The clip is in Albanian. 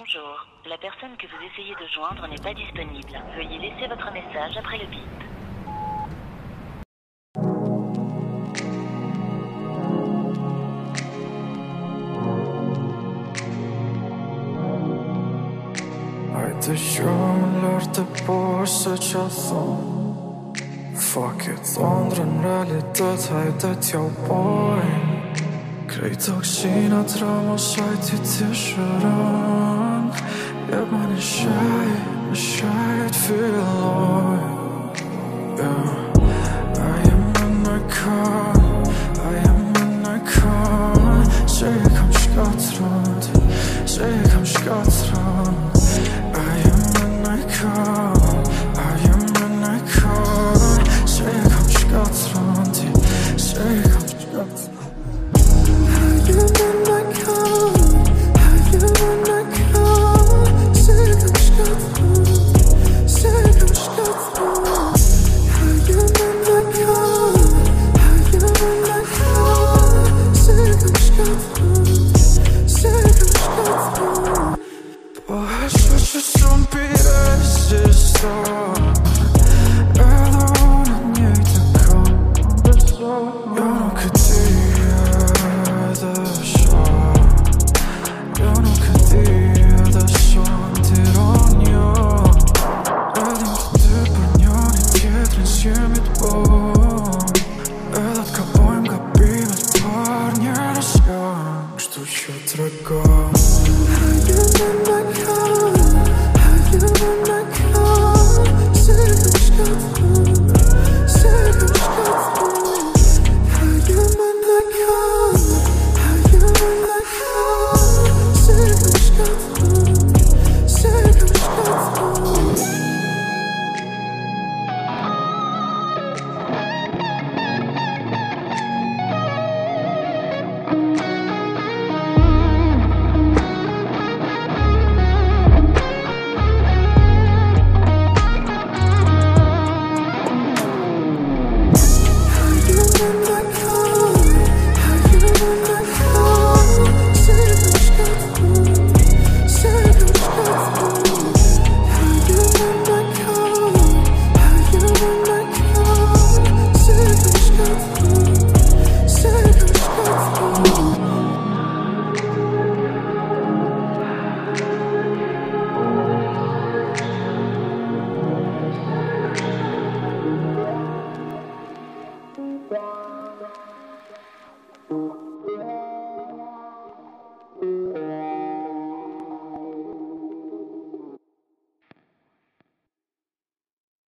Bonjour, la personne que vous essayez de joindre n'est pas disponible. Veuillez laisser votre message après le bip. Hajde shumë të poshtë se që thonë. Fuck it, thondrën realitet, hajde t'ja u bojnë. Krejt toksinat ramosajt i të shërën. Jep me një shajt filloj. A jem me në kanë, se e kam shkatrën, se e kam shkatrën. I am an icon. Say I come Scotland, say I come Scotland. I am an icon. I am an icon. Say I come Scotland, say I come Scotland. I am an icon. I am an icon. Say I come Scotland, say I come Scotland. Boy, such a zombie. Say